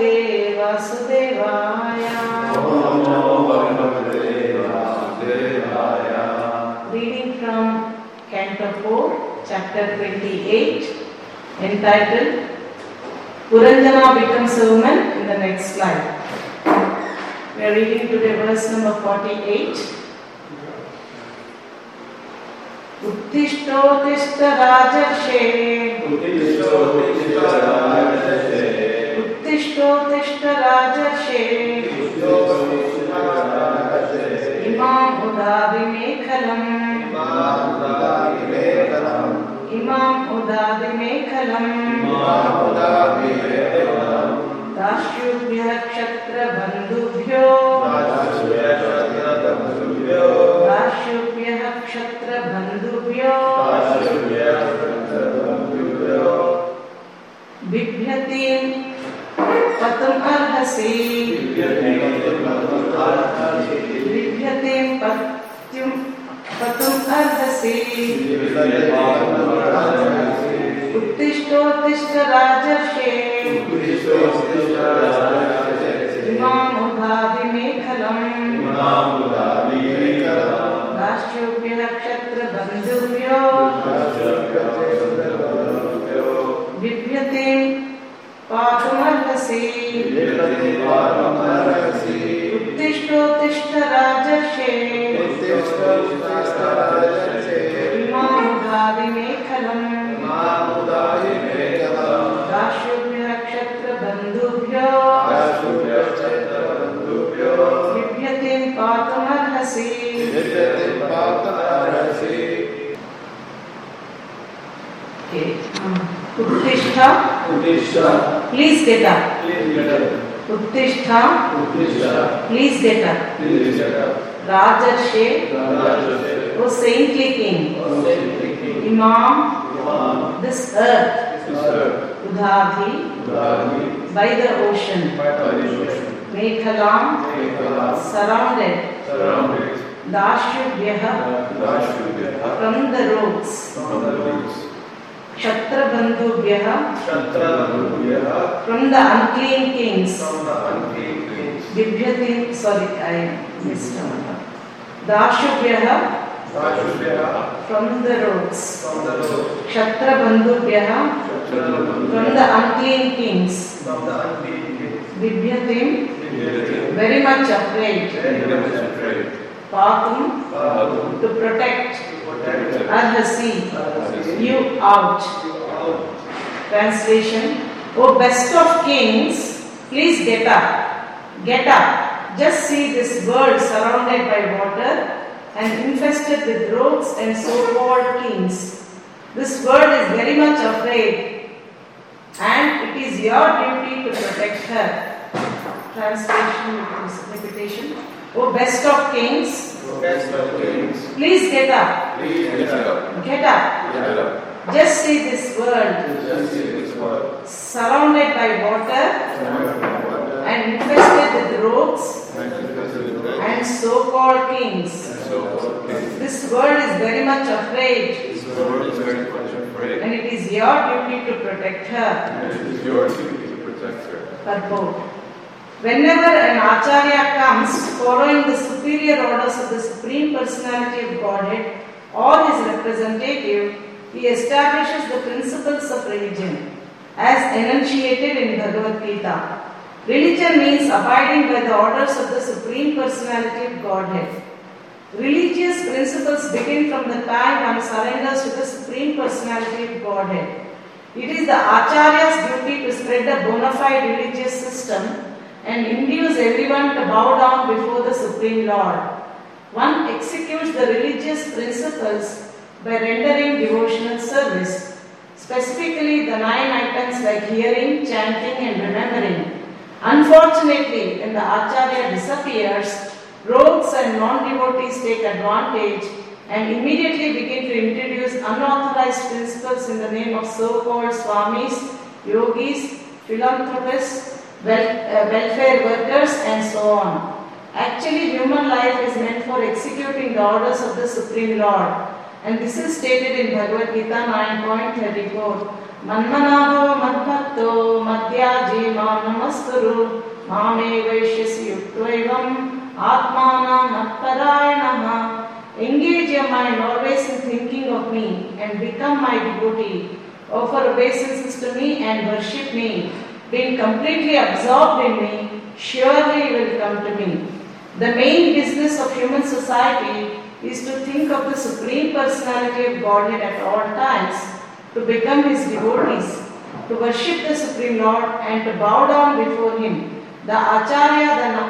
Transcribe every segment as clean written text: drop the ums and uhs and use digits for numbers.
Bhagavate Vasudevaya. Om Namo Bhagavate Vasudevaya. Reading from Canto 4, Chapter 28, entitled Puranjana becomes a woman in the next slide. We are reading today verse number 48. Uttishtotishtha Rajarshe. Uttishtotishtha Rajarshe. Uttishtotishtha Rajarshe. Imam Udadi Mekhalam. Imam Udadi Mekhalam. Dashyubhya Kshatra Bandhubhyo. Dashyubhya Kshatra Bandhubhyo. Bibhyatim Patum Arhasi. Bibhyatim Patum Arhasi. Uttishtotishtha Rajarshe. Imam Udadi Mekhalam. Dashyubhya Kshatra Bandhubhyo. Bibhyatim Patum Arhasi. Uttishtotishtha Rajarshe. Imam Udadi Mekhalam. Dashyubhya Kshatra Bandhubhyo. Bibhyatim Patum Arhasi. Okay. Uttishtha. Please get up. Uttishtha. Please get up. Rajarshe. O saintly king. Imam. This earth. Udadi. By the ocean. Mekhalam. Surrounded. Dashyubhya. From the roads. Kshatra Bandhubhya. From the unclean kings. Bibhyatim. Sorry, I missed one. Dashyubhya. From the roads. Kshatra Bandhubhya. From the unclean kings. Bibhyatim. Very much afraid. Patum. To protect. Arhasi. You out. Translation. O best of kings, please get up. Get up. Just see this world surrounded by water and infested with rogues and so-called kings. This world is very much afraid, and it is your duty to protect her. Translation with repetition. O best of kings, please get up. Get up. Just see this world surrounded by water and infested with rogues and so-called kings. This world is very much afraid, and it is your duty to protect her. Purport. Whenever an Acharya comes following the superior orders of the Supreme Personality of Godhead or his representative, he establishes the principles of religion as enunciated in Bhagavad Gita. Religion means abiding by the orders of the Supreme Personality of Godhead. Religious principles begin from the time one surrenders to the Supreme Personality of Godhead. It is the Acharya's duty to spread a bona fide religious system and induce everyone to bow down before the Supreme Lord. One executes the religious principles by rendering devotional service, specifically the 9 items like hearing, chanting and remembering. Unfortunately, when the Acharya disappears, rogues and non-devotees take advantage and immediately begin to introduce unauthorized principles in the name of so-called swamis, yogis, philanthropists, welfare workers and so on. Actually, human life is meant for executing the orders of the Supreme Lord. And this is stated in Bhagavad Gita 9.34. Manmanabhava madbhakto madhyaji ma namaskuru mame vaishyasi yuktvevam atmana matparayanaha. Engage your mind always in thinking of me and become my devotee. Offer obeisances to me and worship me. Being completely absorbed in me, surely you will come to me. The main business of human society is to think of the Supreme Personality of Godhead at all times, to become His devotees, to worship the Supreme Lord and to bow down before Him. The Acharya,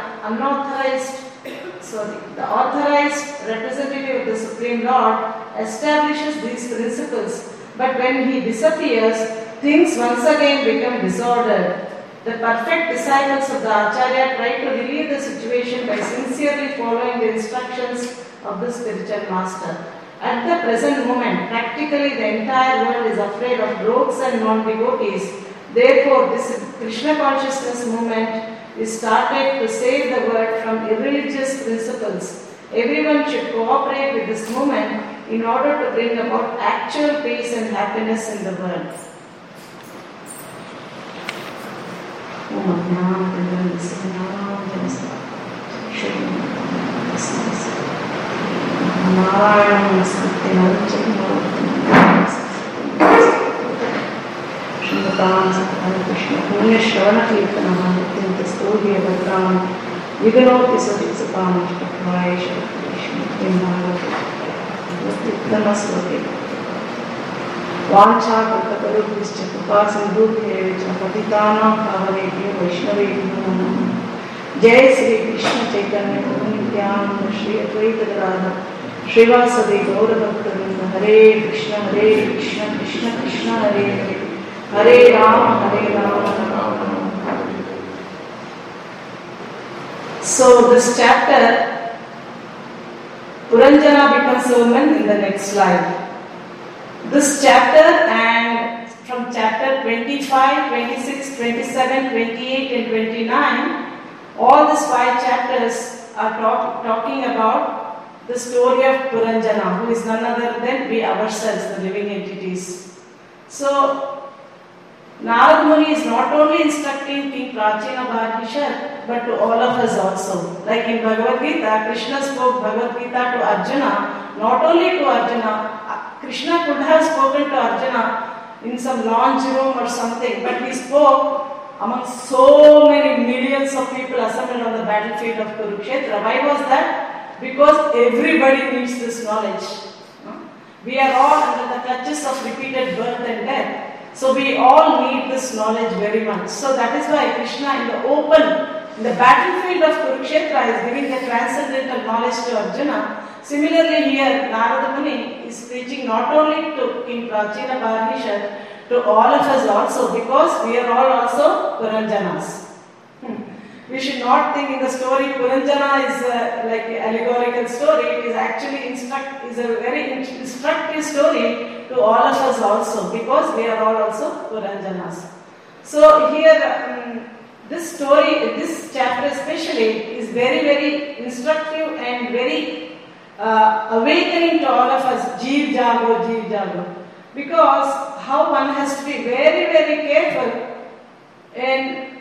the authorized representative of the Supreme Lord, establishes these principles, but when he disappears, things once again become disordered. The perfect disciples of the Acharya try to relieve the situation by sincerely following the instructions of the spiritual master. At the present moment, practically the entire world is afraid of rogues and non-devotees. Therefore, this Krishna consciousness movement is started to save the world from irreligious principles. Everyone should cooperate with this movement in order to bring about actual peace and happiness in the world. Punya Shravana Kirtanah Nityanta Stodhya Bhadram Viganoti Satisapam Shtakvaya Shtakvishma Vimnavati Uttama Vancha Katakarubhischa Kupasindubhyevicha Patitanam Pavanebhyo Vaishnavebhyo Namo. Jai Sri Krishna Chaitanya Prabhu Nityananda Shri Advaita Gadadhar Srivasadi Gaura Bhaktavinda Hare Krishna Krishna Krishna Hare Hare Hare Rama Hare Rama. So this chapter, Puranjana becomes a woman in the next slide. This chapter and from chapter 25, 26, 27, 28 and 29, all these 5 chapters are talking about the story of Puranjana, who is none other than we ourselves, the living entities. So, Narad Muni is not only instructing King Prachina Bhargishar, but to all of us also. Like in Bhagavad Gita, Krishna spoke Bhagavad Gita to Arjuna, not only to Arjuna. Krishna could have spoken to Arjuna in some lounge room or something, but he spoke among so many millions of people assembled on the battlefield of Kurukshetra. Why was that? Because everybody needs this knowledge. We are all under the clutches of repeated birth and death. So we all need this knowledge very much. So that is why Krishna in the battlefield of Kurukshetra is giving the transcendental knowledge to Arjuna. Similarly here, Narada Muni is preaching not only to King Prachina Bhargishar, to all of us also, because we are all also Puranjanas. We should not think in the story Puranjana is like an allegorical story. It is actually is a very instructive story to all of us also, because we are all also Puranjanas. So here, this story, this chapter especially, is very, very instructive and very awakening to all of us. Jeev Jago. Because how one has to be very, very careful and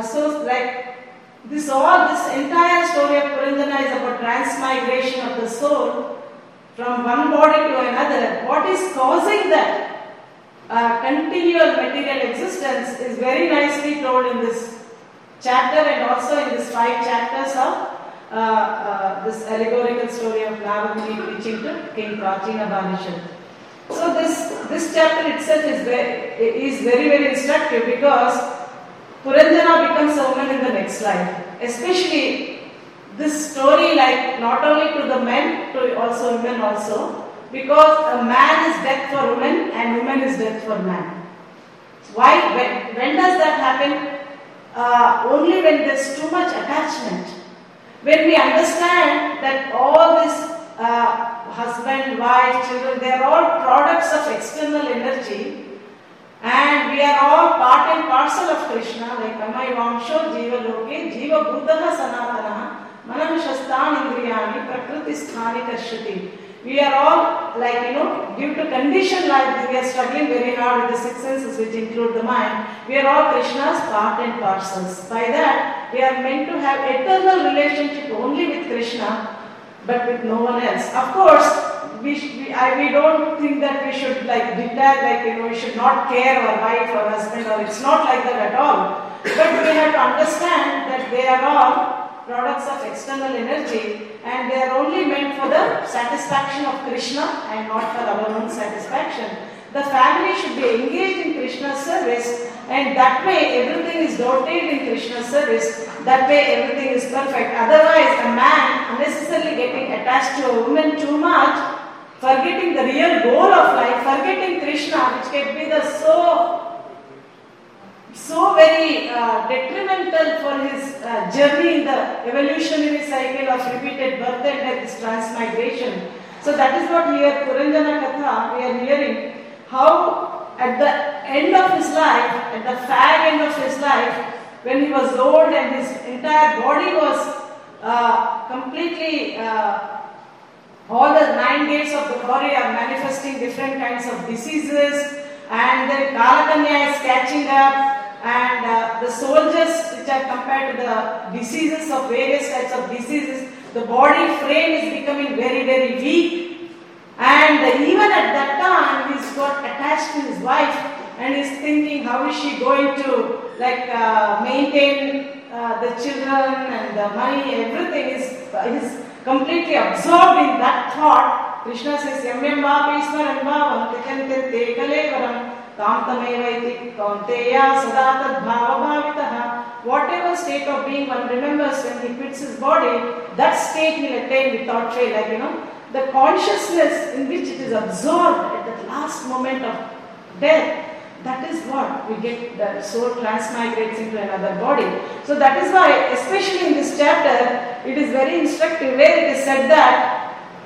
this entire story of Puranjana is about transmigration of the soul from one body to another. What is causing that continual material existence is very nicely told in this chapter and also in these 5 chapters of this allegorical story of Narada Muni preaching to King Prachina Bhargishar. So this chapter itself is very, very instructive, because Puranjana becomes a woman in the next slide. Especially this story, like not only to the men, to also women also, because a man is death for woman and woman is death for man. Why? When does that happen? Only when there is too much attachment. When we understand that all this husband, wife, children, they are all products of external energy, and we are all part and parcel of Krishna, like Amai Vamsho Jiva Loke, Jiva Buddha Sanatana, Manam Shastan Indriyani, Prakriti Sthani Karshati. We are all due to conditioned life, we are struggling very hard with the six senses which include the mind. We are all Krishna's part and parcels. By that, we are meant to have eternal relationship only with Krishna, but with no one else. Of course, we don't think that we should detach, we should not care our wife or husband, or it's not like that at all. But we have to understand that they are all products of external energy, and they are only meant for the satisfaction of Krishna and not for our own satisfaction. The family should be engaged in Krishna's service, and that way everything is dotated in Krishna's service. That way everything is perfect. Otherwise, a man unnecessarily getting attached to a woman too much, forgetting the real goal of life, forgetting Krishna, which can be the so very detrimental for his journey in the evolutionary cycle of repeated birth and death, transmigration. So that is what here Puranjana Katha we are hearing, how at the end of his life, at the fag end of his life, when he was old and his entire body was completely, all the 9 days of the body are manifesting different kinds of diseases, and then Kalakanya is catching up, and the soldiers which are compared to the diseases of various types of diseases, the body frame is becoming very, very weak, and even at that time he's got attached to his wife and is thinking how is she going to maintain the children and the money, everything is completely absorbed in that thought. Krishna says, Yamyam Bhapismaran Bhavam Tikante Te Kalevaram Tam Tamevaiti Kaunteya Sada Tad Bhava Bhavitaha. Whatever state of being one remembers when he quits his body, that state will attain without fail. The consciousness in which it is absorbed at the last moment of death, that is what we get, the soul transmigrates into another body. So that is why, especially in this chapter, it is very instructive where it is said that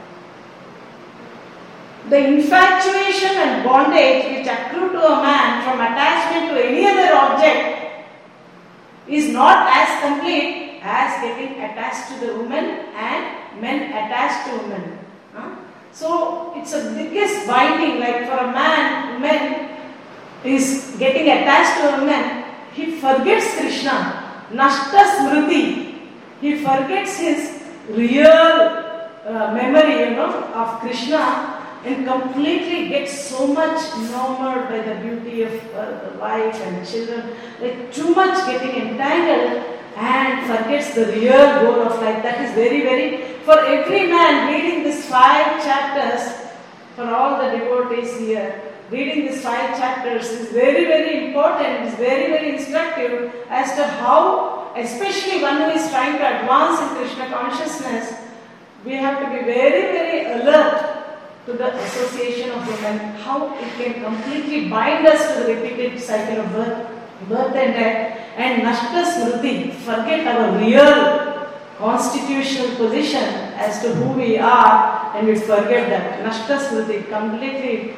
the infatuation and bondage which accrue to a man from attachment to any other object is not as complete as getting attached to the woman and men attached to women. So it's a biggest binding, like for a man is getting attached to a woman, he forgets Krishna, Nashta Smriti, he forgets his real memory, of Krishna, and completely gets so much enamored by the beauty of the wife and children, like too much getting entangled, and forgets the real goal of life. That is very, very, for every man reading these 5 chapters, for all the devotees here, reading these 5 chapters is very, very important, is very, very instructive as to how, especially one who is trying to advance in Krishna consciousness, we have to be very, very alert to the association of women, how it can completely bind us to the repeated cycle of birth and death, and Nashta Smriti, forget our real constitutional position as to who we are, and we forget that. Nashta Smriti completely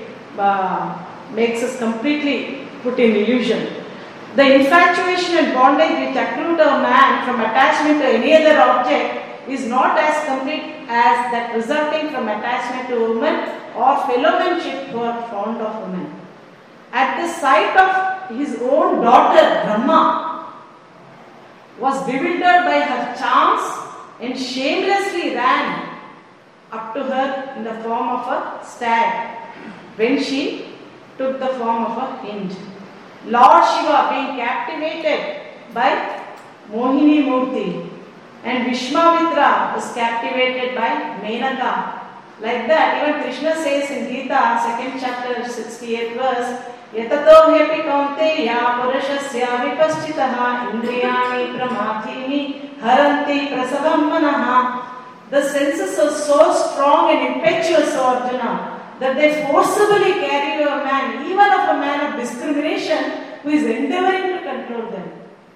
makes us completely put in illusion. The infatuation and bondage which accrue to a man from attachment to any other object is not as complete as that resulting from attachment to a woman or fellowmanship who are fond of women. At the sight of his own daughter Brahma was bewildered by her charms and shamelessly ran up to her in the form of a stag when she took the form of a hind. Lord Shiva being captivated by Mohini Murti, and Vishwamitra was captivated by Menaka. Like that, even Krishna says in Gita, 2nd chapter, 68th verse, Yatato hepi kaunteya purashasya vipaschitaha indriyani pramathini haranti prasavam manaha. The senses are so strong and impetuous, O Arjuna, that they forcibly carry a man, even of a man of discrimination, who is endeavoring to control them.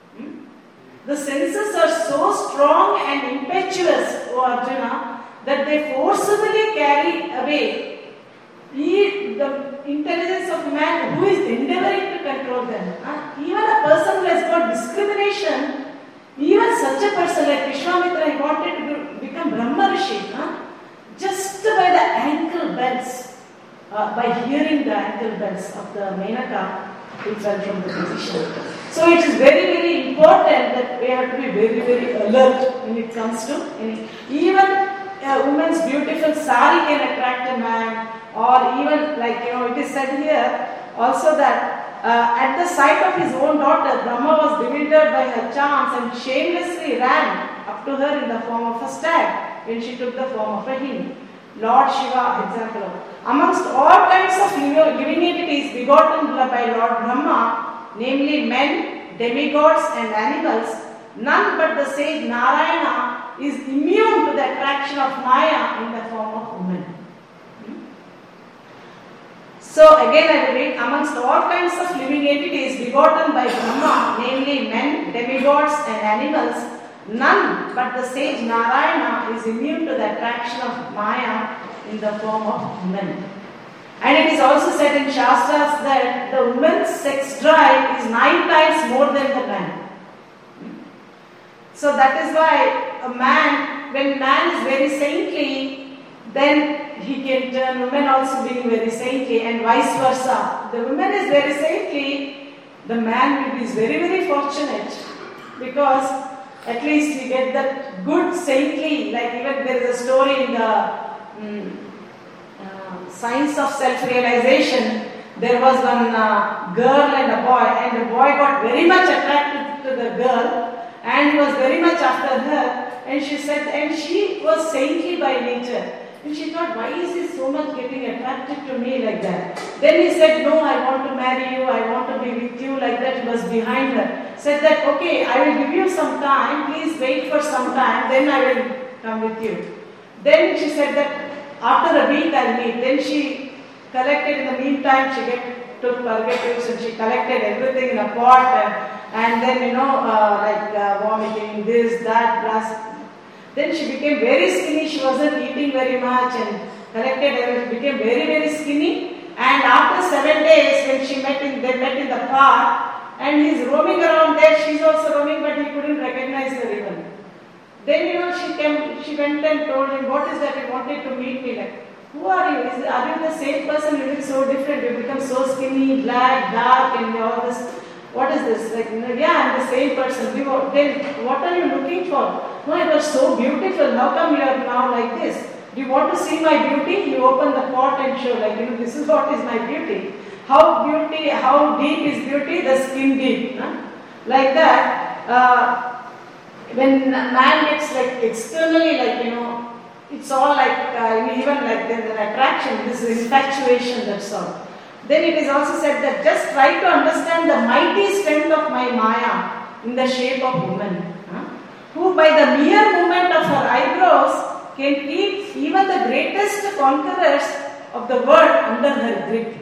The senses are so strong and impetuous, O Arjuna, that they forcibly carry away the intelligence of man who is endeavoring to control them. Even a person who has got discrimination, even such a person like Vishwamitra, he wanted to become Brahma Rishi. Just by the ankle bells, by hearing the ankle bells of the Menaka, he fell from the position. So it is very, very important that we have to be very, very alert when it comes to any. Even a woman's beautiful sari can attract a man, or even it is said here also that at the sight of his own daughter, Brahma was bewildered by her charms and shamelessly ran up to her in the form of a stag when she took the form of a hen. Lord Shiva, example. Amongst all kinds of living entities begotten by Lord Brahma, namely men, demigods and animals, none but the sage Narayana is immune to the attraction of Maya in the form of woman. So again I will read, amongst all kinds of living entities begotten by Brahma, namely men, demigods and animals, none but the sage Narayana is immune to the attraction of Maya in the form of woman. And it is also said in Shastras that the woman's sex drive is 9 times more than the man. So that is why when man is very saintly, then he can turn woman also being very saintly, and vice versa. The woman is very saintly, the man is very, very fortunate, because at least we get that good saintly, like even there is a story in the Science of Self-Realization. There was one girl and a boy got very much attracted to the girl, and he was very much after her, and she said, and she was saintly by nature. And she thought, why is he so much getting attracted to me like that? Then he said, no, I want to marry you, I want to be with you, like that. He was behind her. Said that, okay, I will give you some time, please wait for some time, then I will come with you. Then she said that after a week I'll meet. Then she collected, in the meantime she took purgatives and she collected everything in a pot and then vomiting, this, that, plus. Then she became very skinny, she wasn't eating very much and collected everything, became very, very skinny. And after 7 days when they met in the park and he's roaming around there, she's also roaming, but he couldn't recognize her even. Then she went and told him, what is that, he wanted to meet me, like, who are you? Are you the same person? You look so different, you become so skinny, black, dark and all this. What is this? Like, yeah, I'm the same person. Then what are you looking for? No, it was so beautiful. How come you are now like this? Do you want to see my beauty? You open the pot and show, this is what is my beauty. How deep is beauty? The skin deep. Huh? Like that, when man gets externally, it's all even there's an attraction, this is infatuation, that's all. Then it is also said that just try to understand the mighty strength of my Maya in the shape of woman, who by the mere movement of her eyebrows can keep even the greatest conquerors of the world under her grip.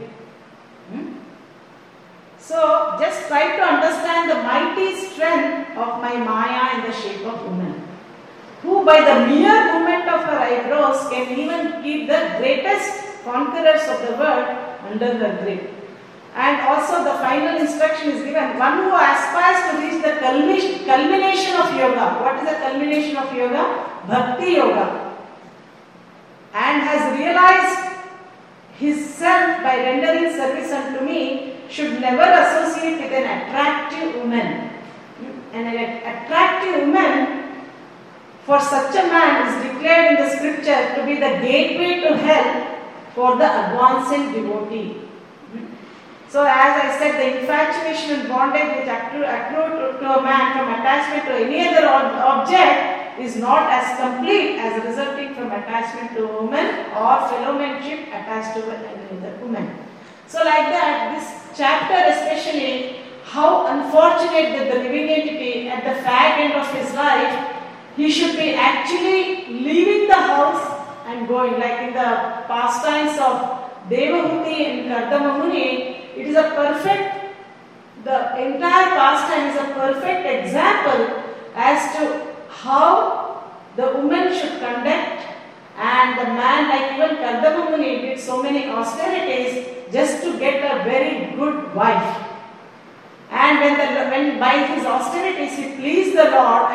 So just try to understand the mighty strength of my Maya in the shape of woman, who by the mere movement of her eyebrows can even keep the greatest conquerors of the world under her grip. And also the final instruction is given, one who aspires to reach the culmination of yoga. What is the culmination of yoga? Bhakti yoga. And has realized his self by rendering service unto me, should never associate with an attractive woman. And an attractive woman, for such a man, is declared in the scripture to be the gateway to hell for the advancing devotee. So as I said, the infatuation and bondage which accrue to a man from attachment to any other object is not as complete as resulting from attachment to a woman or fellowmanship attached to another woman. So like that, this chapter especially, how unfortunate that the living entity at the fag end of his life, he should be actually leaving the house and going, like in the pastimes of Devahuti and Kardama Muni. It is the entire pastime is a perfect example as to how the woman should conduct, and the man, like even Kardama Muni, did so many austerities just to get a very good wife. And when by his austerities he pleased the Lord,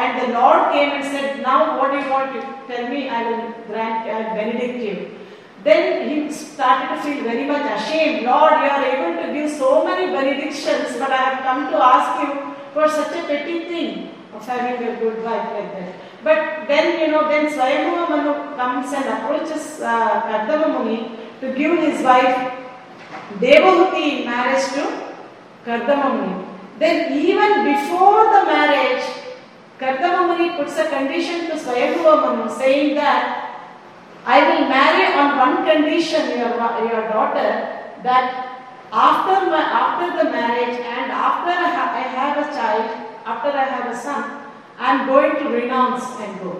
and the Lord came and said, now what do you want to tell me? I will grant, I will benedict you. Then he started to feel very much ashamed. Lord, you are able to give so many benedictions, but I have come to ask you for such a petty thing of having a good wife like that. But then, then Swayambhuva Manu comes and approaches Kardama Muni to give his wife Devahuti in marriage to Kardama Muni. Then even before the marriage, Kardama Muni puts a condition to Swayambhuva Manu saying that I will marry on one condition your daughter, that after the marriage and after I have a child, after I have a son, I am going to renounce and go.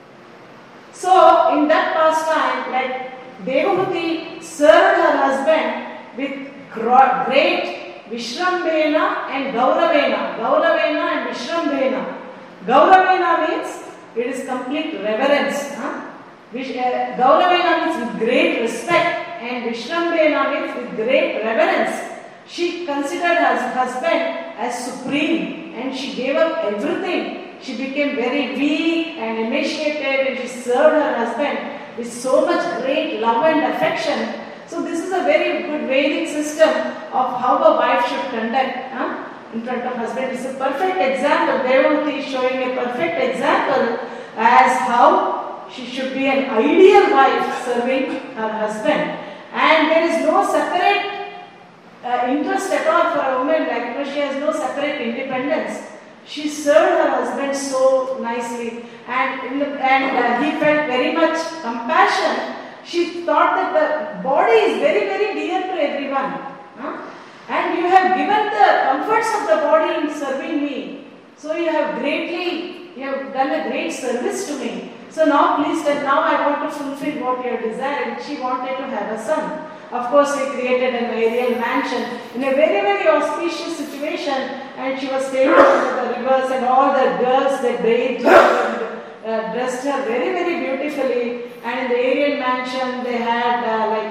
So in that past time, like Devahuti served her husband with great Vishrambena and Gauravena. Gauravena and Vishrambena. Gauravena means it is complete reverence. Gauravena means with great respect, and Vishrambena means with great reverence. She considered her husband as supreme and she gave up everything. She became very weak and emaciated and she served her husband with so much great love and affection. So this is a very good Vedic system of how a wife should conduct in front of husband. It's a perfect example. Devahuti is showing a perfect example as how she should be an ideal wife serving her husband. And there is no separate interest at all for a woman, like she has no separate independence. She served her husband so nicely, and he felt very much compassion. She thought that the body is very, very dear to everyone. And you have given the comforts of the body in serving me. So you have done a great service to me. So now please tell, now I want to fulfill what you have desired. She wanted to have a son. Of course, he created an aerial mansion in a very, very auspicious situation, and she was staying under the rivers, and all the girls, they bathed her and dressed her very, very beautifully. And in the aerial mansion, they had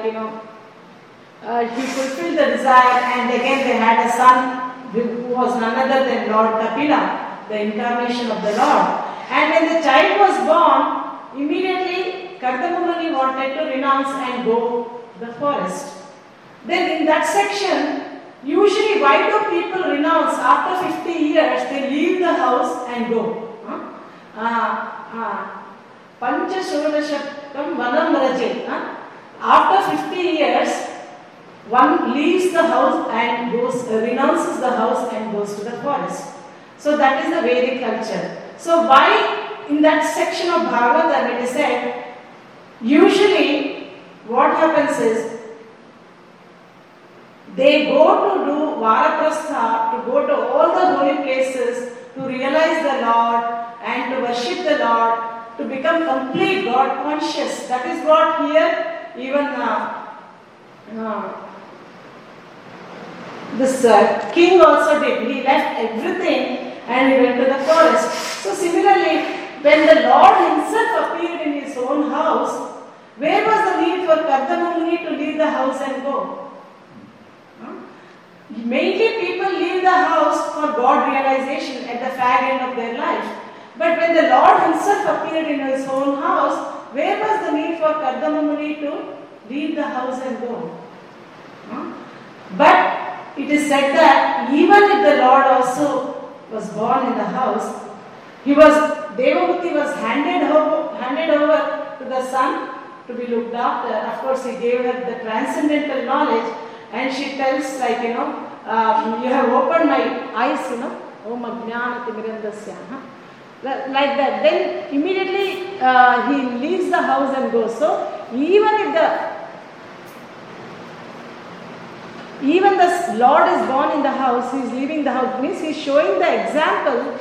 he fulfilled the desire, and again they had a son who was none other than Lord Kapila, the incarnation of the Lord. And when the child was born, immediately Kardama Muni wanted to renounce and go to the forest. Then in that section, usually why do people renounce after 50 years? They leave the house and go. Pancha Shodashakam Vanam Raje. After 50 years, one leaves the house and renounces the house and goes to the forest. So that is the Vedic culture. So why in that section of Bhagavatam it is said, usually what happens is, they go to do Vanaprastha, to go to all the holy places, to realize the Lord and to worship the Lord, to become complete God conscious. That is what here even this king also did. He left everything and he went to the forest. So similarly, when the Lord himself appeared in his own house, where was the need for Kardama Muni to leave the house and go? Mainly people leave the house for God realization at the fag end of their life. But when the Lord himself appeared in his own house, where was the need for Kardama Muni to leave the house and go? But it is said that even if the Lord also was born in the house, Devahuti was handed over to the son to be looked after. Of course, he gave her the transcendental knowledge, and she tells you have opened my eyes, Om Ajnana Timirandasya. Like that. Then immediately he leaves the house and goes. So even the Lord is born in the house, he is leaving the house. Means he is showing the example.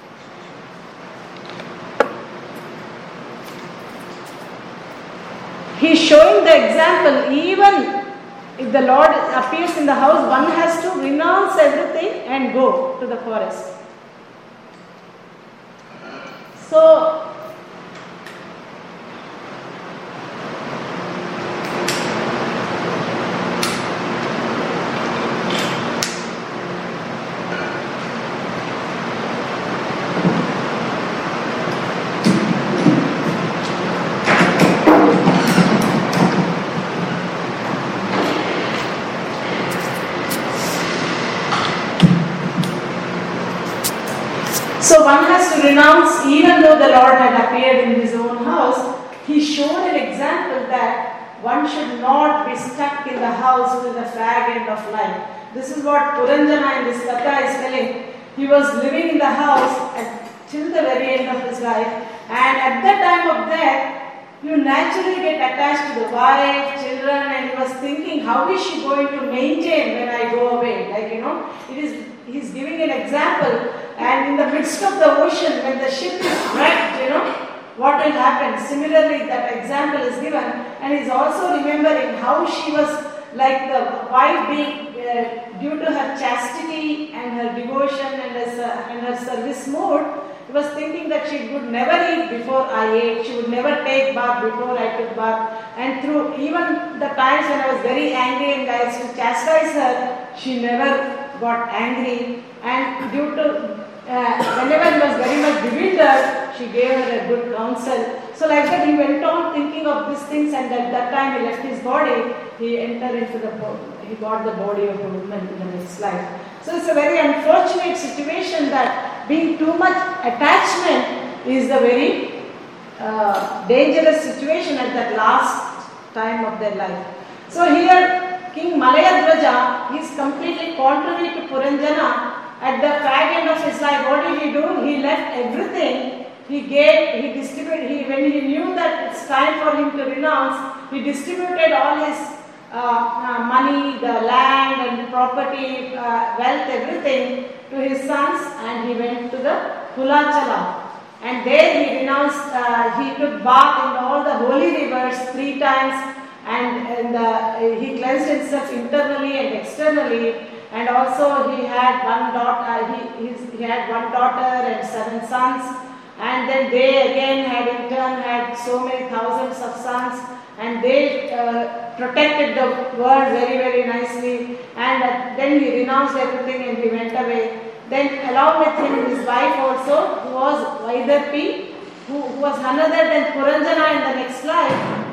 He is showing the example. Even if the Lord appears in the house, one has to renounce everything and go to the forest. So, So one has to renounce, even though the Lord had appeared in his own house, he showed an example that one should not be stuck in the house till the fag end of life. This is what Puranjana in this Katha is telling. He was living in the house till the very end of his life, and at the time of death, you naturally get attached to the wife, children, and he was thinking, how is she going to maintain when I go away? He's giving an example, and in the midst of the ocean, when the ship is wrecked, what will happen? Similarly, that example is given, and he's also remembering how she was like the wife being, due to her chastity and her devotion and her service mode, he was thinking that she would never eat before I ate, she would never take bath before I took bath, and through even the times when I was very angry and I used to chastise her, she never got angry, and due to whenever he was very much bewildered, she gave her a good counsel. So like that he went on thinking of these things, and at that time he left his body, he entered into he got the body of a woman in the next life. So it's a very unfortunate situation that being too much attachment is the very dangerous situation at that last time of their life. So here King Malayadwaja is completely contrary to Puranjana. At the fag end of his life, what did he do? He left everything. He distributed, when he knew that it's time for him to renounce, he distributed all his money, the land and property, wealth, everything to his sons, and he went to the Kulachala. And there he renounced, he took bath in all the holy rivers 3 times, and he cleansed himself internally and externally. And also he had one daughter, he had one daughter and 7 sons, and then they again had so many thousands of sons, and they protected the world very, very nicely, and then he renounced everything and he went away. Then along with him his wife also, who was Vaidarpi, who was none other than Puranjana in the next life.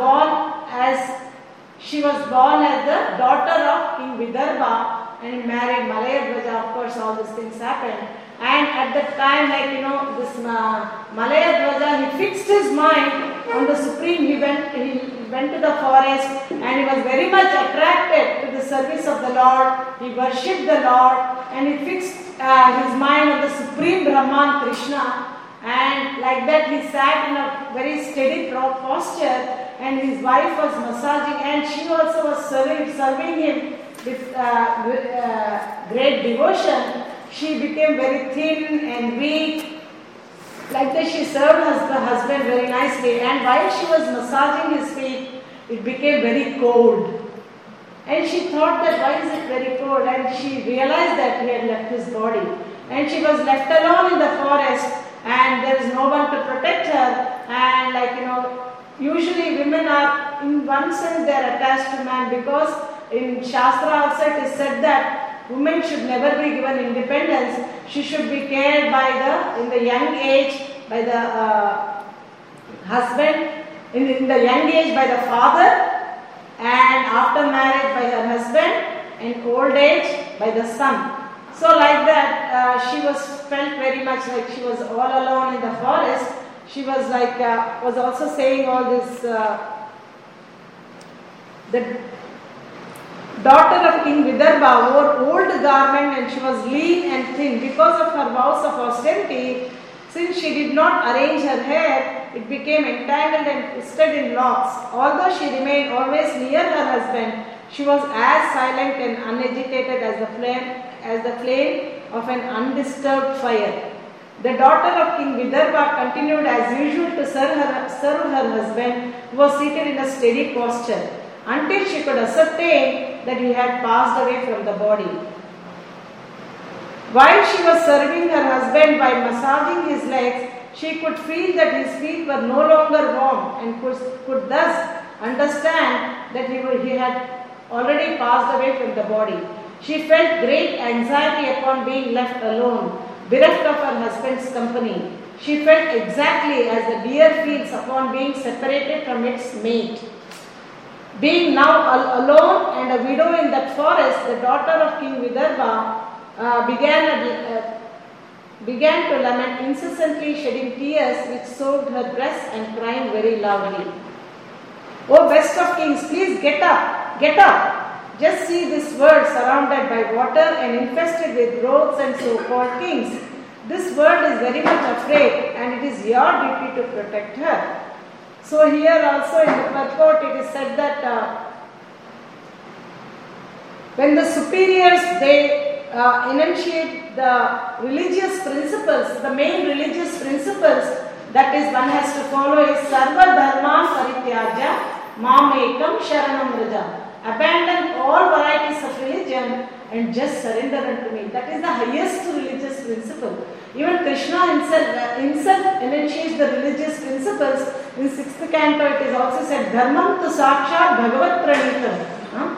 She was born as the daughter of King Vidarbha, and he married Malayadwaja. Of course, all these things happened. And at that time, this Malayadwaja, he fixed his mind on the Supreme. He went to the forest, and he was very much attracted to the service of the Lord. He worshipped the Lord, and he fixed his mind on the Supreme Brahman, Krishna. And like that, he sat in a very steady posture, and his wife was massaging, and she also was serving him with great devotion. She became very thin and weak. Like that, she served her husband very nicely, and while she was massaging his feet, it became very cold. And she thought that why is it very cold, and she realized that he had left his body. And she was left alone in the forest, and there is no one to protect her. And usually women are, in one sense, they are attached to man, because in Shastra also it is said that women should never be given independence. She should be cared in the young age by the husband, in the young age by the father, and after marriage by her husband, and old age by the son. So like that, she felt very much like she was all alone in the forest. She was was also saying all this, the daughter of King Vidarbha wore old garment, and she was lean and thin because of her vows of austerity. Since she did not arrange her hair, it became entangled and twisted in locks. Although she remained always near her husband, she was as silent and unagitated as the flame of an undisturbed fire. The daughter of King Vidarbha continued as usual to serve her husband, who was seated in a steady posture, until she could ascertain that he had passed away from the body. While she was serving her husband by massaging his legs, she could feel that his feet were no longer warm, and could thus understand that he had already passed away from the body. She felt great anxiety upon being left alone, bereft of her husband's company. She felt exactly as the deer feels upon being separated from its mate. Being now alone and a widow in that forest, the daughter of King Vidarbha began began to lament incessantly, shedding tears which soaked her breast and crying very loudly. O best of kings, please get up, get up. Just see this world surrounded by water and infested with rogues and so-called kings. This world is very much afraid and it is your duty to protect her. So here also in the purport it is said that when the superiors they enunciate the religious principles, the main religious principles that is one has to follow is Sarva Dharman Parityajya Mamekam Sharanam Vraja. Abandon all varieties of religion and just surrender unto me. That is the highest religious principle. Even Krishna himself enunciates the religious principles. In 6th canto it is also said, Dharmam tu sakshat bhagavat pranitam.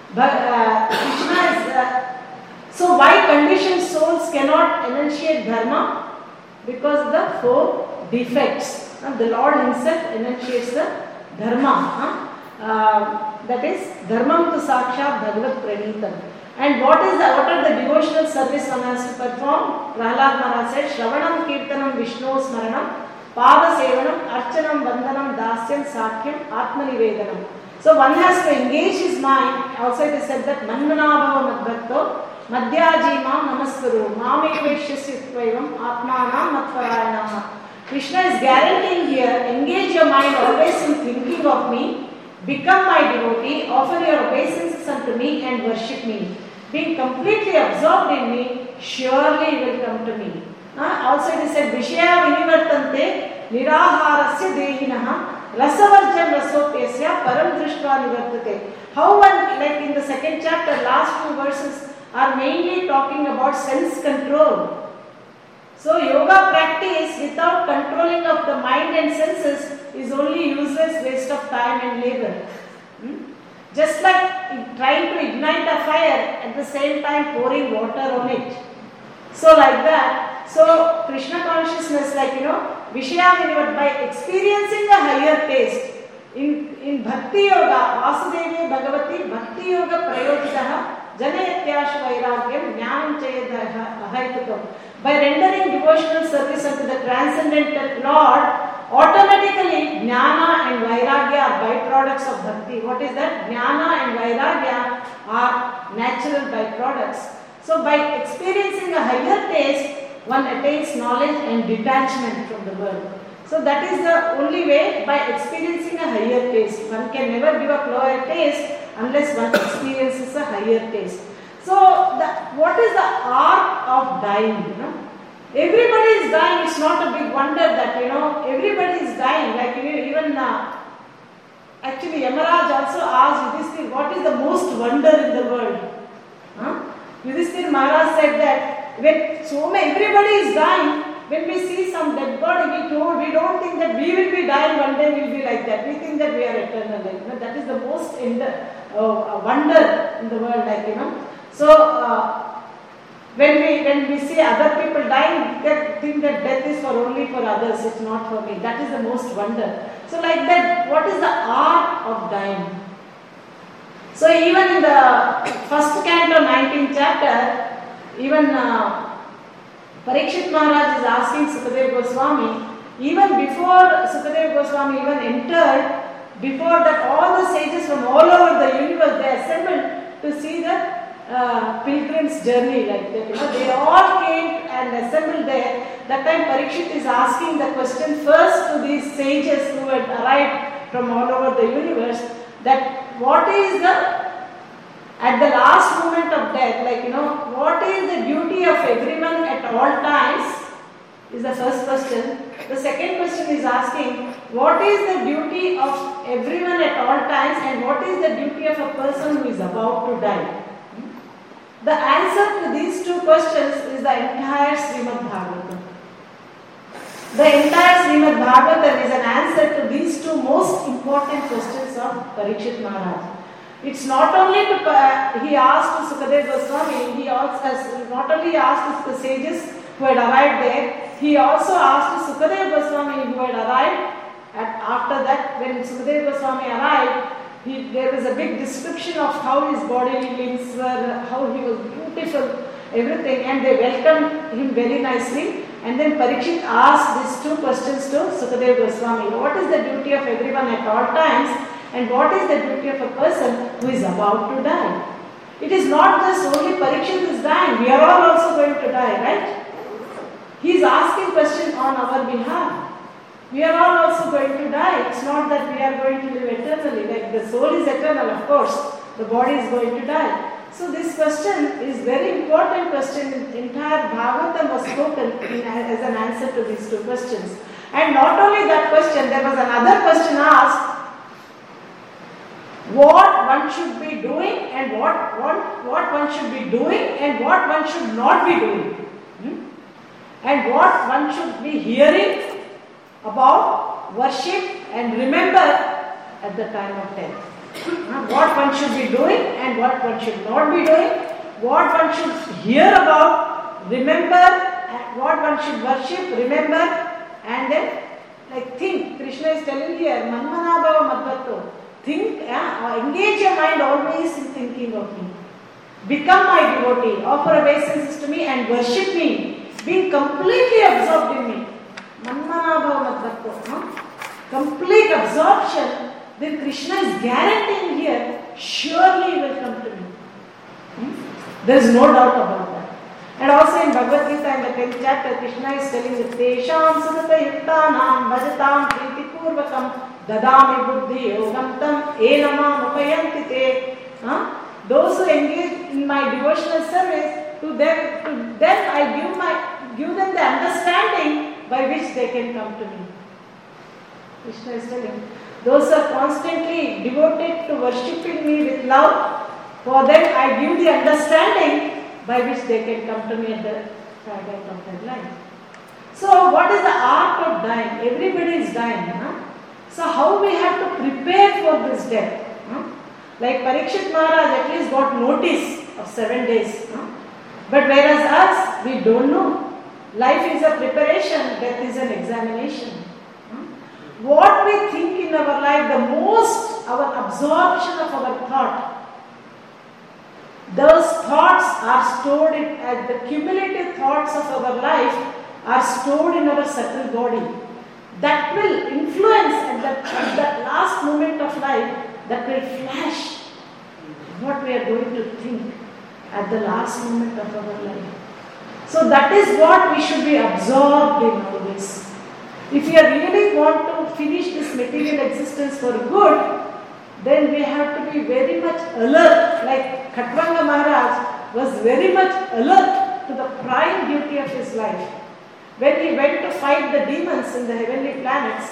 Krishna is... so why conditioned souls cannot enunciate dharma? Because of the 4 defects. The Lord himself enunciates the dharma. That is Dharmam tu sakshat bhagavat pranitam. And what are the devotional service one has to perform? Prahlad Maharaj said, Shravanam Kirtanam Vishnu Smaranam Pada Sevanam Archanam Vandanam Dasyam Sakhyam Atmanivedanam. So one has to engage his mind. Also it is said that Manmanabhava Madbhakto Madhyajima Namaskaru Mamekveshyasitvavam Atmanam Matparayanaha. Krishna is guaranteeing here, engage your mind always in thinking of me, become my devotee, offer your obeisances unto me and worship me. Being completely absorbed in me, surely you will come to me. Also it is said, Vishaya Vinivartante Niraharasya Dehinaha Rasavarjan Rasopyasya Param Drishva Nivartate. How one, like in the 2nd chapter, last 2 verses are mainly talking about sense control. So yoga practice without controlling of the mind and senses is only useless waste of time and labor. Just like trying to ignite a fire at the same time pouring water on it. So like that, so Krishna consciousness, like Vishaya Vinivat, by experiencing a higher taste in Bhakti Yoga, Vasudevi Bhagavati Bhakti Yoga Prayojitaha Janayatyash Vairagyam Jnanam Chayadha Ahaitutam. By rendering devotional service unto the transcendental Lord, automatically Jnana and Vairagya are byproducts of Bhakti. What is that? Jnana and Vairagya are natural byproducts. So by experiencing a higher taste, one attains knowledge and detachment from the world. So that is the only way, by experiencing a higher taste. One can never give up lower taste unless one experiences a higher taste. So what is the art of dying? Everybody is dying. It's not a big wonder that everybody is dying. Like even actually Yamaraj also asked Yudhishthir, what is the most wonder in the world? Yudhishthir Maharaj said that when everybody is dying, when we see some dead body, we don't think that we will be dying one day, we will be like that. We think that we are eternal. That is the most wonder in the world. So when we see other people dying, we think that death is only for others, it's not for me. That is the most wonder. So like that, what is the art of dying? So even in the 1st canto, 19th chapter, even Parikshit Maharaj is asking Sukadeva Goswami, even before Sukadeva Goswami even entered, before that all the sages from all over the universe, they assembled to see the pilgrim's journey like that. They all came and assembled there. That time Parikshit is asking the question first to these sages who had arrived from all over the universe, that what is at the last moment of death, what is the duty of everyone at all times, is the first question. The second question is asking, what is the duty of everyone at all times and what is the duty of a person who is about to die? The answer to these 2 questions is the entire Srimad Bhagavatam. The entire Srimad Bhagavatam is an answer to these 2 most important questions of Parikshit Maharaj. It's not only he asked to Sukadeva Goswami, he also has not only asked to the sages who had arrived there, he also asked to Sukadeva Goswami who had arrived. After that, when Sukadeva Goswami arrived, there was a big description of how his bodily limbs were, how he was beautiful, everything, and they welcomed him very nicely. And then Parikshit asked these two questions to Sukadeva Goswami. What is the duty of everyone at all times, and what is the duty of a person who is about to die? It is not just only Parikshit is dying, we are all also going to die, right? He is asking questions on our behalf. We are all also going to die. It's not that we are going to live eternally. Like the soul is eternal, of course. The body is going to die. So this question is very important question. Entire Bhagavatam was spoken as an answer to these two questions. And not only that question, there was another question asked. What one should be doing and what one should be doing and what one should not be doing. And what one should be hearing about worship and remember at the time of death. What one should be doing and what one should not be doing. What one should hear about, remember, and what one should worship, remember, and then like think. Krishna is telling here, Manmanabhava Madhvatto. Think, engage your mind always in thinking of me. Become my devotee, offer obeisances to me and worship me. Being completely absorbed in me. Complete absorption, then Krishna is guaranteeing here, surely he will come to me. There is no doubt about that. And also in Bhagavad Gita in the 10th chapter, Krishna is telling the Tesham Sudata Yuktanam Bhajatam Priti Purvakam Dadami Buddhi Yogam Tam Enama Mupayanti Te. Those who engage in my devotional service, to them I give them the understanding by which they can come to me. Krishna is telling, those who are constantly devoted to worshipping me with love, for them I give the understanding by which they can come to me at the twilight of their life. So what is the art of dying? Everybody is dying. So how we have to prepare for this death? Like Parikshit Maharaj at least got notice of 7 days. But whereas us, we don't know. Life is a preparation, death is an examination. What we think in our life, the most, our absorption of our thought, those thoughts are stored as the cumulative thoughts of our life are stored in our subtle body. That will influence at that last moment of life, that will flash what we are going to think at the last moment of our life. So that is what we should be absorbed in always. If we really want to finish this material existence for good, then we have to be very much alert, like Khatvanga Maharaj was very much alert to the prime duty of his life. When he went to fight the demons in the heavenly planets,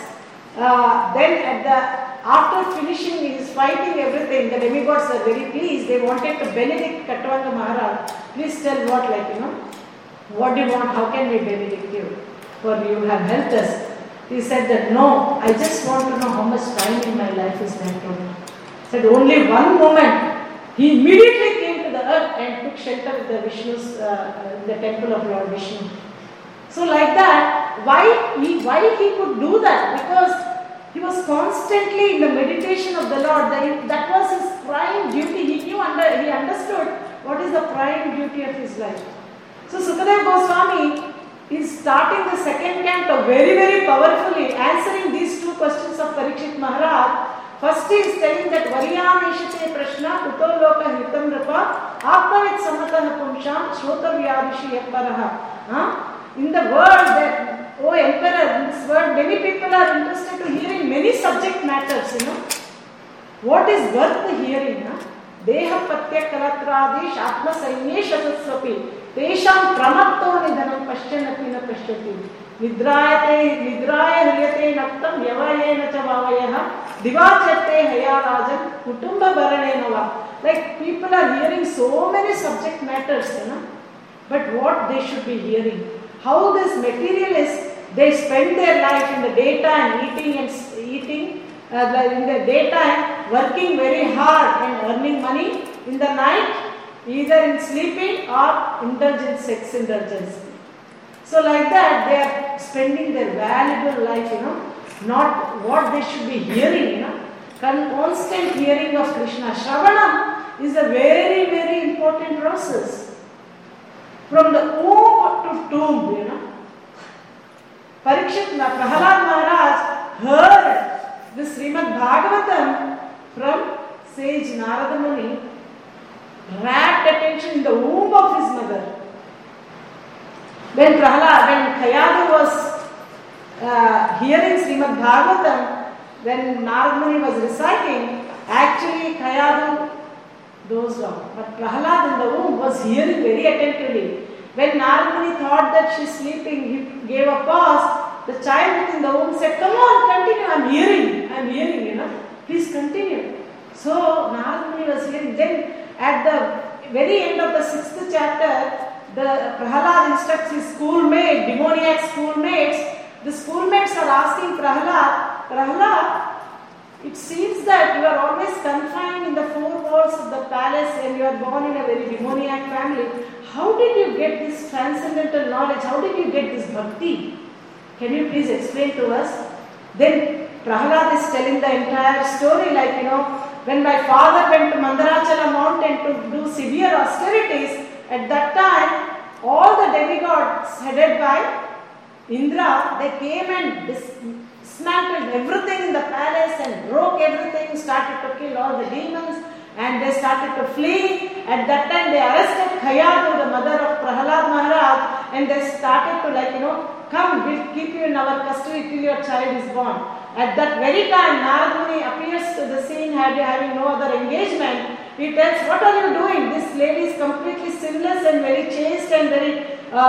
after finishing his fighting everything, the demigods were very pleased. They wanted to benedict Khatvanga Maharaj. Please tell what, what do you want? How can we benedict you? For you have helped us. He said that, no, I just want to know how much time in my life is left over. He said, only one moment. He immediately came to the earth and took shelter with the Vishnu's, the temple of Lord Vishnu. So like that, why he could do that? Because he was constantly in the meditation of the Lord. That was his prime duty. He understood what is the prime duty of his life. So Sukadeva Goswami is starting the second canto very, very powerfully, answering these two questions of Parikshit Maharaj. First he is telling that Variyameshate Prashna Uto Loka Hitam Rapa Atmavit Samatana Pumsham Shrotavyadishi Yaparaha. In the world that, oh Emperor, in this world many people are interested to hearing many subject matters, What is worth hearing? Deha Patya Kalatradish Atma Sainyesh Asatsvapi Tesham Pramatto Nidhanam Paschyanati na Paschyati Nidraya Hriyate Naktam Yavayena Chavavayaha Divachate Hayarajan Kutumba Bharanenava. Like people are hearing so many subject matters, but what they should be hearing. How this materialists, they spend their life in the daytime eating, in the daytime working very hard and earning money. In the night, either in sleeping or sex indulgence. So like that, they are spending their valuable life, not what they should be hearing, Constant hearing of Krishna. Shravanam is a very, very important process. From the womb to tomb, Prahalad Maharaj heard the Srimad Bhagavatam from sage Narada Muni, rapt attention in the womb of his mother. When Kayadu was hearing Srimad Bhagavatam, when Narada Muni was reciting, actually Kayadu dozed off. But Prahalad in the womb was hearing very attentively. When Narada Muni thought that she is sleeping, he gave a pause. The child within the womb said, "Come on, continue, I am hearing, please continue." So Narada Muni was hearing. Then at the very end of the 6th chapter, the Prahalad instructs his schoolmate, demoniac schoolmates. The schoolmates are asking Prahalad, it seems that you are always confined in the 4 walls of the palace and you are born in a very demoniac family. How did you get this transcendental knowledge? How did you get this bhakti? Can you please explain to us? Then Prahalad is telling the entire story, when my father went to Mandarachala mountain to do severe austerities, at that time, all the demigods headed by Indra, they came and dismantled everything in the palace and broke everything, started to kill all the demons, and they started to flee. At that time, they arrested Kayadu, the mother of Prahalad Maharaj, and they started to come, we'll keep you in our custody till your child is born. At that very time, Narada Muni appears to the scene having no other engagement. He tells, "What are you doing? This lady is completely sinless and very chaste and very,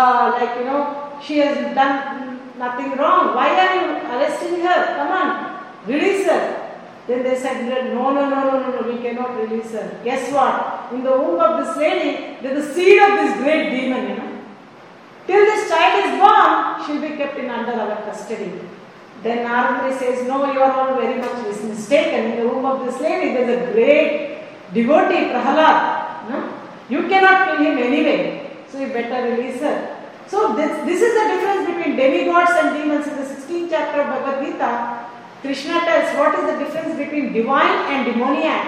she has done nothing wrong. Why are you arresting her? Come on, release her." Then they said, no, we cannot release her. Guess what? In the womb of this lady, there is the seed of this great demon, Till this child is born, she will be kept under our custody. Then Narada Muni says, "No, you are all very much mistaken. In the womb of this lady, there is a great devotee, Prahalad. No? You cannot kill him anyway. So you better release her." So this is the difference between demigods and demons. In the 16th chapter of Bhagavad Gita, Krishna tells what is the difference between divine and demoniac.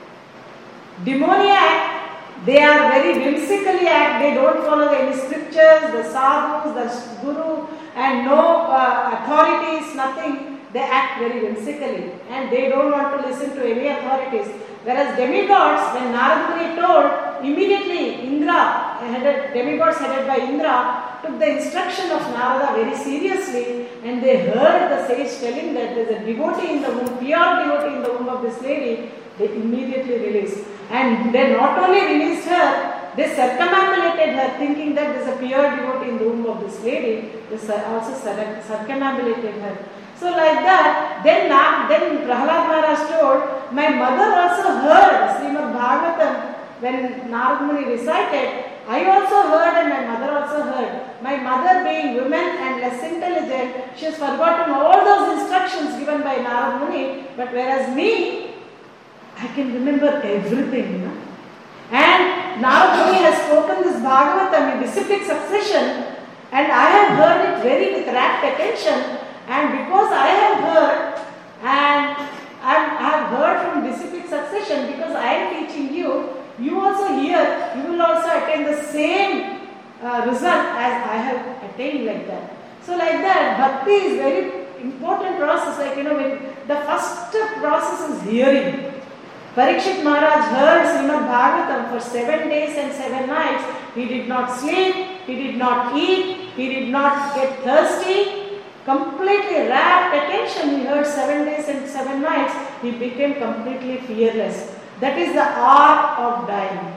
Demoniac, they are very whimsically act. They don't follow any scriptures, the sadhus, the guru, and no authorities, nothing. They act very whimsically and they don't want to listen to any authorities. Whereas demigods, when Narada Muni told, immediately demigods headed by Indra took the instruction of Narada very seriously, and they heard the sage telling that there is a devotee in the womb, pure devotee in the womb of this lady. They immediately released. And they not only released her, they circumambulated her, thinking that there is a pure devotee in the womb of this lady. They also circumambulated her. So like that, then Prahalad Maharaj told, "My mother also heard Srimad Bhagavatam when Narada Muni recited. I also heard and my mother also heard. My mother, being woman and less intelligent, she has forgotten all those instructions given by Narada Muni. But whereas me, I can remember everything. And Narada Muni has spoken this Bhagavatam in disciplic succession, and I have heard it very with rapt attention. And because I have heard, and I have heard from disciplic succession, because I am teaching you, you also hear, you will also attain the same result as I have attained like that." So like that, bhakti is very important process. When the first process is hearing. Parikshit Maharaj heard Srimad Bhagavatam for 7 days and 7 nights. He did not sleep, he did not eat, he did not get thirsty. Completely rapt attention, he heard 7 days and 7 nights. He became completely fearless. That is the art of dying.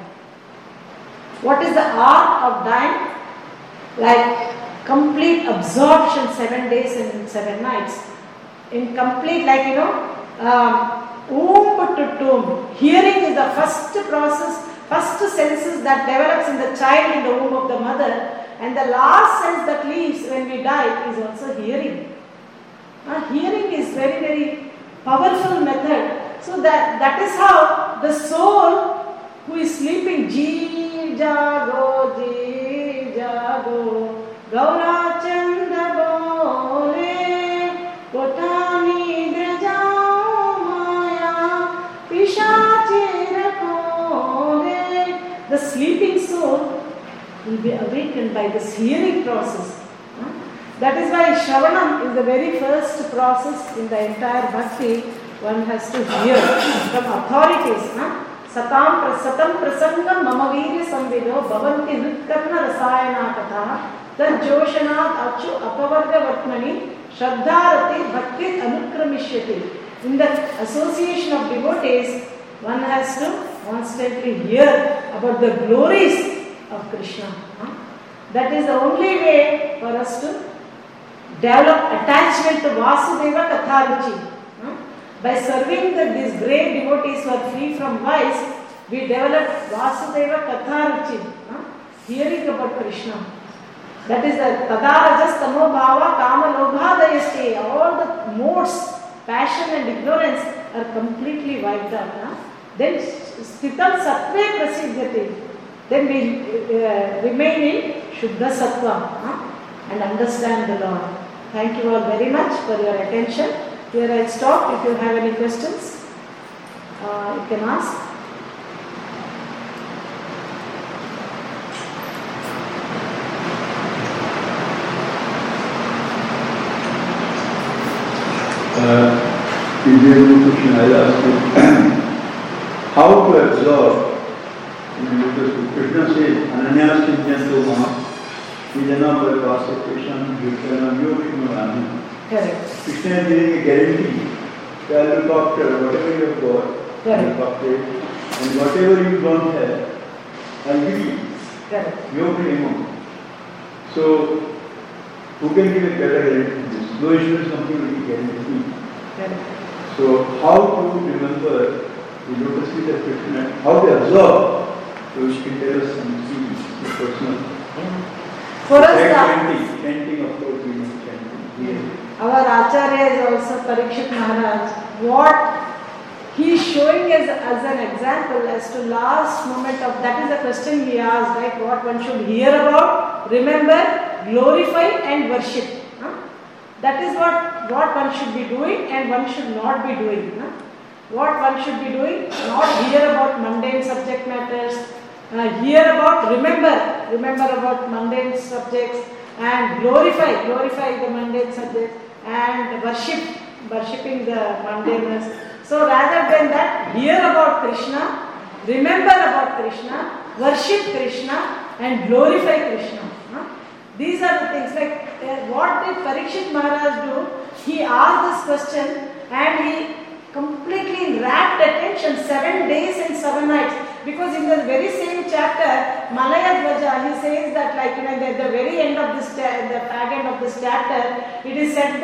What is the art of dying? Like complete absorption 7 days and 7 nights. In complete, womb to tomb. Hearing is the first process, first senses that develops in the child in the womb of the mother. And the last sense that leaves when we die is also hearing. Hearing is very, very powerful method. So that is how the soul who is sleeping, Jeev jago, Gaura Chanda bole, Kotani grajao maya, Pishachira kole. The sleeping soul will be awakened by this hearing process. That is why Shravanam is the very first process in the entire bhakti. One has to hear from authorities. Satam prasangam mama virya samvido bhavanti nritkarna rasayana katha tad joshanat achu apavarga vatmani shraddharati bhakti anukramishati. In the association of devotees, one has to constantly hear about the glories of Krishna. That is the only way for us to develop attachment to Vasudeva Katharuchi. By serving these great devotees who are free from vice, we develop Vasudeva Katharuchi, hearing about Krishna. That is the Tadarajas Tamo Bhava Kama Lobhadayaste. All the modes, passion and ignorance are completely wiped out. Then Sthitam Sattve Prasiddhati. Then we remain in Shuddha Sattva and understand the Lord. Thank you all very much for your attention. Here I stop. If you have any questions, you can ask. Question I asked you. How to absorb? Because Krishna says, Ananyas Chintanto Maha, Vidana Parvasa Krishna, Yukana, Yoshimavani. Correct. Krishna is giving a guarantee. I'll look after whatever you have got, I'll look after it. And whatever you don't have, I'll give you. Correct. Yoshimavani. So, who can give a better guarantee than this? No issue is something will be guaranteed. Correct. So, how to remember the lotus feet of Krishna, how to absorb those details and see the personal. For us, chanting of course, we know chanting. Our Acharya is also Parikshit Maharaj. What he is showing as an example as to last moment of, that is the question he asked, right? What one should hear about, remember, glorify and worship. That is what one should be doing and one should not be doing. What one should be doing, not hear about mundane subject matters, hear about, remember about mundane subjects and glorify the mundane subjects and worshipping the mundaneness. So rather than that, hear about Krishna, remember about Krishna, worship Krishna and glorify Krishna. These are the things, like what did Parikshit Maharaj do? He asked this question and he completely rapt attention 7 days and 7 nights. Because in the very same chapter, Malaya Dvaja, he says that at the very end of this, the fag end of this chapter, it is said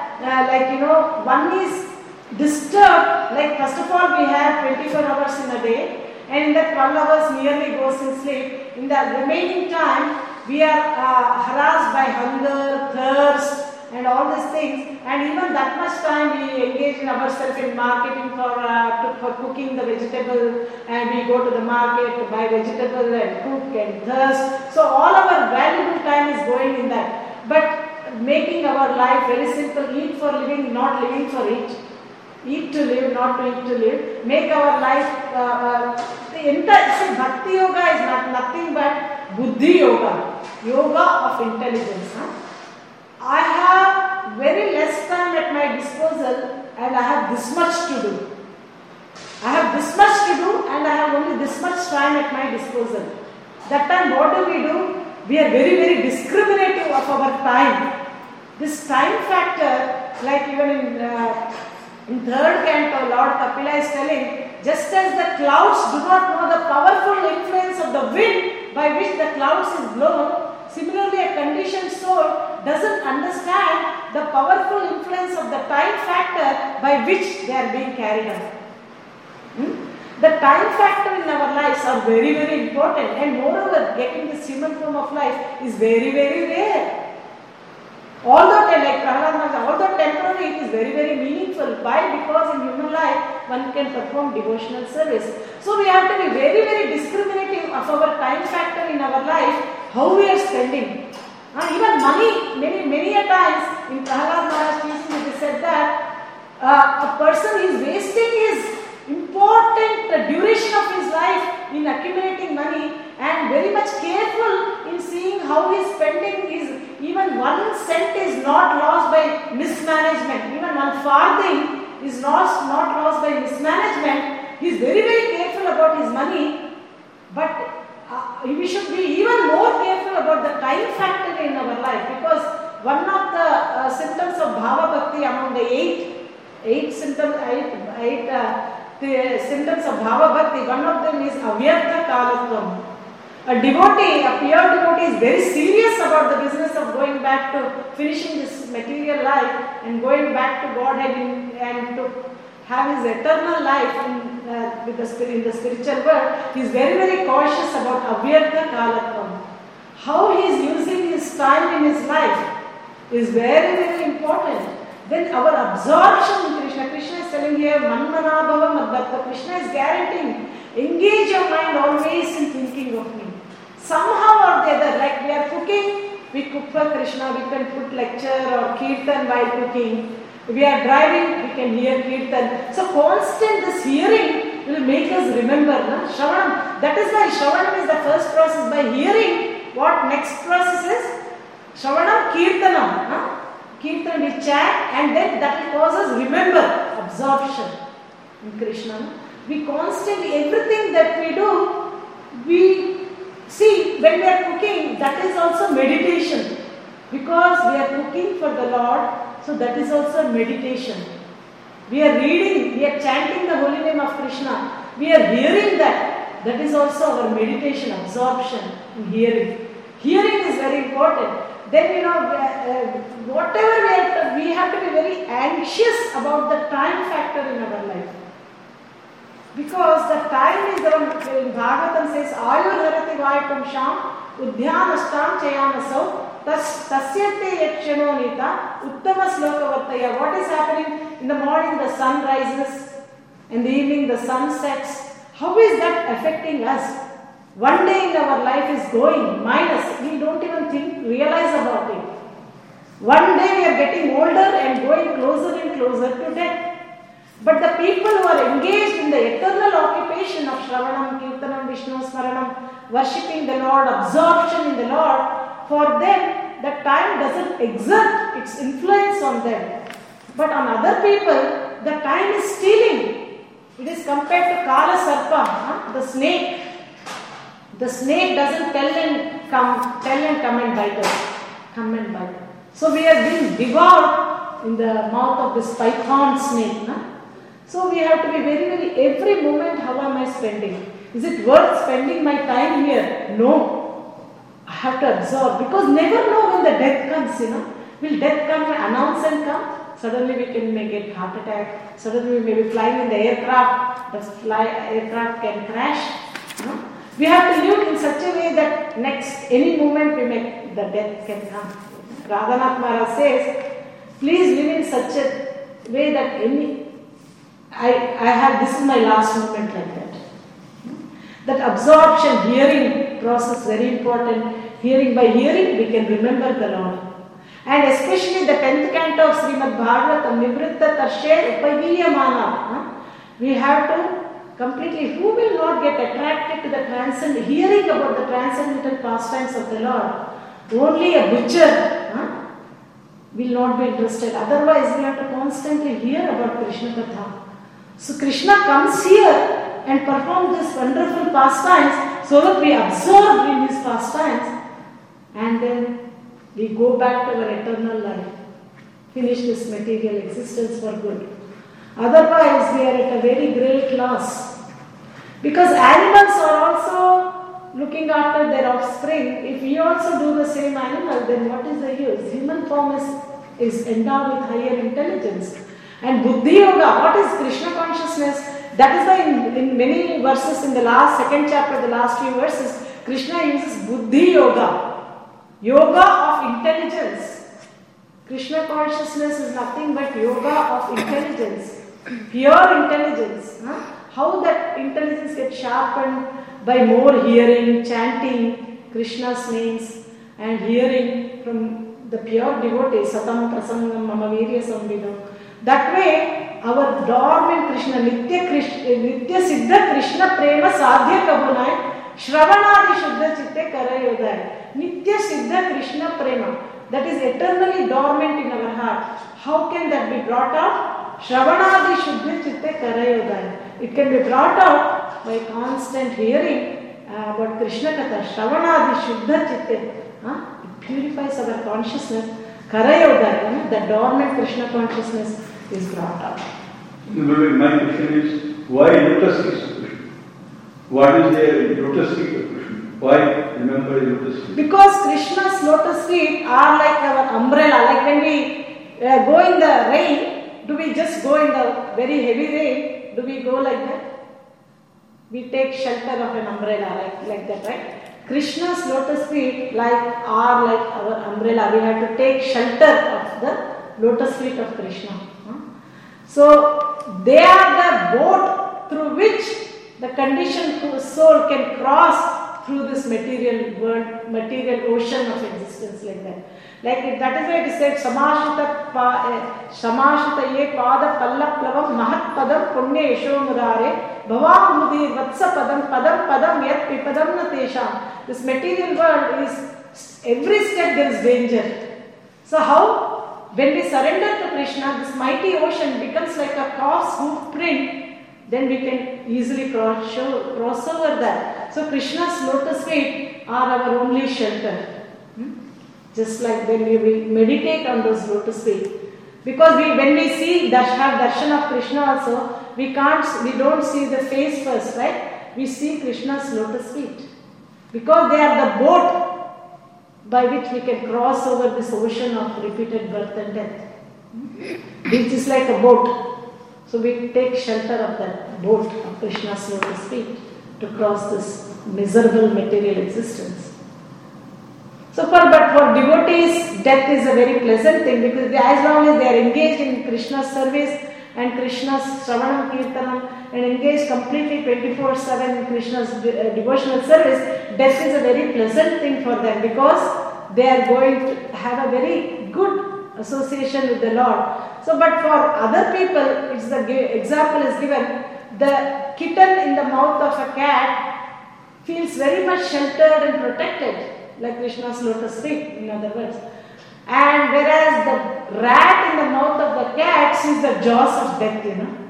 that one is disturbed, like first of all we have 24 hours in a day and in that 12 hours nearly goes in sleep. In the remaining time, we are harassed by hunger, thirst and all these things, and even that much time we engage in ourselves in marketing for cooking the vegetable, and we go to the market to buy vegetable and cook and thirst. So all our valuable time is going in that. But making our life very simple, eat for living, not living for eat. Eat to live, not to eat to live. Make our life, the entire, Bhakti Yoga is nothing but Buddhi Yoga, Yoga of intelligence. I have very less time at my disposal and I have this much to do. I have this much to do and I have only this much time at my disposal. That time what do? We are very, very discriminative of our time. This time factor, like even in third canto, Lord Kapila is telling, just as the clouds do not know the powerful influence of the wind by which the clouds is blown, similarly a conditioned soul doesn't understand the powerful influence of the time factor by which they are being carried out. The time factor in our lives are very, very important, and moreover getting this human form of life is very, very rare. Although temporary, it is very, very meaningful. Why? Because in human life, one can perform devotional service. So we have to be very, very discriminative of our time factor in our life, how we are spending. Even money, many a times in Prahalad Maharaj teaching it is said that a person is wasting his important duration of his life in accumulating money and very much careful in seeing how he is spending his even 1 cent is not lost by mismanagement, even 1 farthing is not lost by mismanagement. He is very, very careful about his money, but we should be even more careful about the time factor in our life, because one of the symptoms of Bhava Bhakti, among the eight symptoms of Bhava Bhakti, one of them is Avyartha Kalatvam. A devotee, a pure devotee, is very serious about the business of going back to finishing this material life and going back to Godhead and to have his eternal life in the spiritual world. He is very, very cautious about Avyartha Kalatvam. How he is using his time in his life is very, very important. Then our absorption in Krishna. Krishna is telling here, Manmana Bhava Madbhakta. Krishna is guaranteeing, engage your mind always in thinking of me. Somehow or the other, like we are cooking, we cook for Krishna, we can put lecture or kirtan while cooking. We are driving, we can hear kirtan. So constant this hearing will make us remember, Shravanam. That is why Shravanam is the first process. By hearing, what next process is? Shravanam, Kirtanam. Kirtan we chant, and then that will cause us remember, absorption in Krishna. We constantly, everything that we do, we see when we are cooking, that is also meditation. Because we are cooking for the Lord, so that is also meditation. We are reading, we are chanting the holy name of Krishna. We are hearing that. That is also our meditation, absorption in hearing. Hearing is very important. Then whatever we have to be very anxious about the time factor in our life. Because the time is the one, Bhagavatam says, Ayur harati vaitam sham, udhyanastam chayanasau, tasyate yakshano nita, uttama slokavartaya. What is happening? In the morning the sun rises, in the evening the sun sets. How is that affecting us? One day in our life is going minus. We don't even realize about it. One day we are getting older and going closer and closer to death. But the people who are engaged in the eternal occupation of Shravanam, Kirtanam, Vishnu Smaranam, worshipping the Lord, absorption in the Lord, for them the time doesn't exert its influence on them. But on other people, the time is stealing. It is compared to Kala Sarpa, the snake. The snake doesn't tell and come and bite us. Come and bite. So we are being devoured in the mouth of this python snake. So we have to be very, very, every moment, how am I spending? Is it worth spending my time here? No. I have to absorb, because never know when the death comes, Will death come and announce and come? Suddenly we may get heart attack. Suddenly we may be flying in the aircraft. The aircraft can crash. We have to live in such a way that any moment the death can come. Radhanath Maharaj says, please live in such a way that this is my last moment like that. That absorption, hearing process very important. By hearing, we can remember the Lord. And especially the 10th canto of Srimad Bhagavatam, Nivritta Tarshe Upagiyamana. We have to completely, who will not get attracted to the hearing about the transcendental pastimes of the Lord? Only a butcher will not be interested. Otherwise, we have to constantly hear about Krishna Katha. So Krishna comes here and performs these wonderful pastimes so that we absorb in these pastimes, and then we go back to our eternal life, finish this material existence for good. Otherwise, we are at a very great loss. Because animals are also looking after their offspring. If we also do the same animal, then what is the use? Human form is endowed with higher intelligence. And Buddhi Yoga, what is Krishna consciousness? That is why in many verses in the second chapter, the last few verses, Krishna uses Buddhi Yoga. Yoga of intelligence. Krishna consciousness is nothing but yoga of intelligence. Pure intelligence. How that intelligence gets sharpened? By more hearing, chanting Krishna's names, and hearing from the pure devotees, Satam Prasangam Mama Virya Samvidam. That way, our dormant Krishna, Nitya Siddha Krishna Prema Sadhya Kabunai, Shravanadi Shuddha Chitte Karayodai. Nitya Siddha Krishna Prema. that is eternally dormant in our heart. How can that be brought out? Shravanadi Shuddha Chitte Karayodaya. It can be brought out by constant hearing about Krishna Katha. Shravanadi Shuddha Chitte. It purifies our consciousness. Karayodaya, the dormant Krishna consciousness is brought out. My question is, why lotus feet of Krishna? What is the lotus feet of Krishna? Why remember the lotus feet? Because Krishna's lotus feet are like our umbrella. Like when we go in the rain, do we just go in the very heavy rain? Do we go like that? We take shelter of an umbrella like that, right? Krishna's lotus feet are like our umbrella. We have to take shelter of the lotus feet of Krishna. So they are the boat through which the conditioned soul can cross through this material world, material ocean of existence like that. That is why it is said, Samashita ye pada pallaplavam mahat padam punya yesho mudare bhavam mudi vatsa padam padam padam yat pipadam na tesham. This material world is, every step there is danger. So how? When we surrender to Krishna, this mighty ocean becomes like a calf's hoof print, then we can easily cross over that. So Krishna's lotus feet are our only shelter. Just like when we meditate on those lotus feet. Because when we see have darshan of Krishna also, we don't see the face first, right? We see Krishna's lotus feet. Because they are the boat by which we can cross over this ocean of repeated birth and death. Which is like a boat. So we take shelter of that boat of Krishna's lotus feet to cross this miserable material existence. But for devotees, death is a very pleasant thing, because as long as they are engaged in Krishna's service and Krishna's Shravanam Kirtanam and engaged completely 24/7 in Krishna's devotional service, death is a very pleasant thing for them, because they are going to have a very good association with the Lord. But for other people, it's the example is given, the kitten in the mouth of a cat feels very much sheltered and protected, like Krishna's lotus feet, in other words. And whereas the rat in the mouth of the cat sees the jaws of death,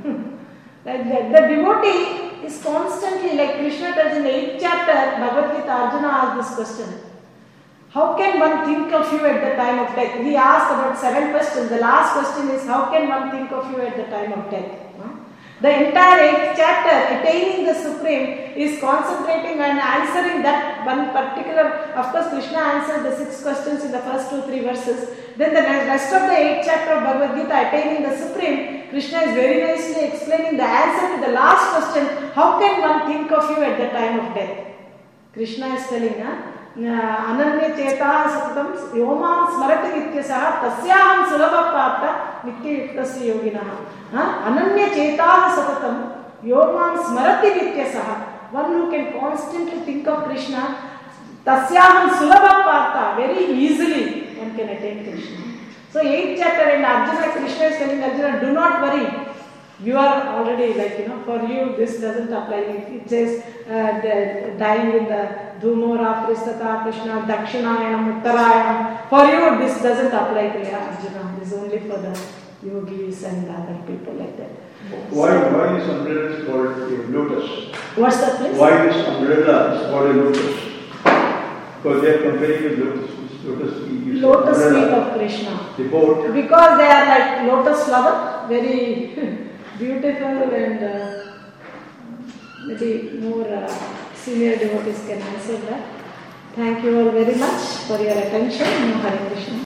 The devotee is constantly, like Krishna tells in the 8th chapter, Bhagavad Gita, Arjuna asked this question. How can one think of you at the time of death? He asked about 7 questions. The last question is, how can one think of you at the time of death? The entire 8th chapter, Attaining the Supreme, is concentrating and answering that one particular. Of course, Krishna answered the 6 questions in the first 2-3 verses. Then the rest of the 8th chapter of Bhagavad Gita, Attaining the Supreme, Krishna is very nicely explaining the answer to the last question, how can one think of you at the time of death? Krishna is telling, Ananya Cheta Satatam Yomam Smarati Nityasaha Tasyaham Sulabha Pata Nitya Yuktasya Yoginaha. Ananya Cheta Satatam Yomam Smarati Nityasaha. One who can constantly think of Krishna, Tasyaham Sulabha Pata, very easily one can attain Krishna. So 8th chapter in Arjuna, Krishna is telling Arjuna, do not worry. You are already for you this doesn't apply. It says dying in the Dhumora, Pristata, Krishna, Dakshinayana, Uttarayanam. For you this doesn't apply to Arjuna. This is only for the yogis and other people like that. Why this umbrella is called a lotus? What's that place? Why this umbrella is called a lotus? Because they are comparing with lotus. Lotus feet of Krishna. The boat. Because they are like lotus flower, very beautiful, and maybe more senior devotees can answer that. Thank you all very much for your attention. Hare Krishna.